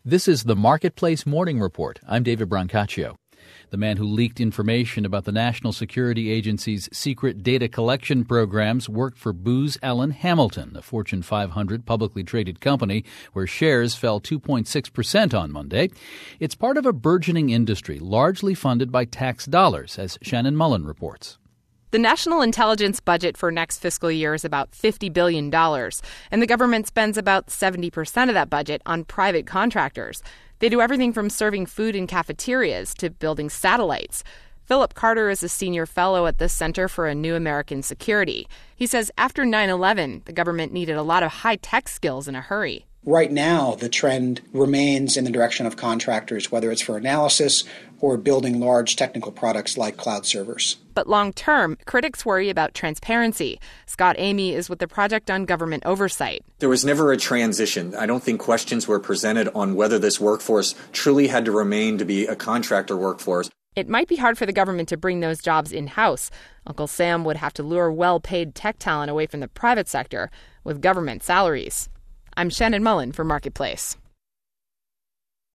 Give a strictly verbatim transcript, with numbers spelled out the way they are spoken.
This is the Marketplace Morning Report. I'm David Brancaccio. The man who leaked information about the National Security Agency's secret data collection programs worked for Booz Allen Hamilton, a Fortune five hundred publicly traded company where shares fell two point six percent on Monday. It's part of a burgeoning industry largely funded by tax dollars, as Shannon Mullen reports. The national intelligence budget for next fiscal year is about fifty billion dollars, and the government spends about seventy percent of that budget on private contractors. They do everything from serving food in cafeterias to building satellites. Philip Carter is a senior fellow at the Center for a New American Security. He says after nine eleven, the government needed a lot of high-tech skills in a hurry. Right now, the trend remains in the direction of contractors, whether it's for analysis or building large technical products like cloud servers. But long-term, critics worry about transparency. Scott Amy is with the Project on Government Oversight. There was never a transition. I don't think questions were presented on whether this workforce truly had to remain to be a contractor workforce. It might be hard for the government to bring those jobs in-house. Uncle Sam would have to lure well-paid tech talent away from the private sector with government salaries. I'm Shannon Mullen for Marketplace.